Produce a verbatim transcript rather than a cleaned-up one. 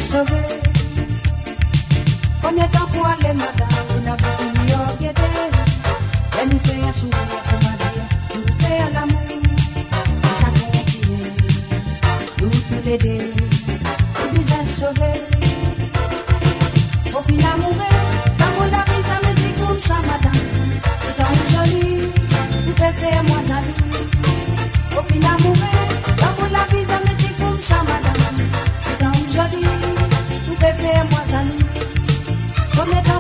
sauver. Combien de temps pour aller, madame, vous n'avez fini au guetté. Elle nous fait un sourire, comment dire, nous fait l'amour. Et ça continue, nous tous les deux, nous disons sauver. Au final, mourir, l'amour, la vie, ça me dit comme ça, madame. C'est un joli, vous pouvez faire moi jaloux. Au final, mourir, l'amour, la vie, ça me dit comme ça, madame. C'est un joli, vous pouvez faire moi jaloux. Come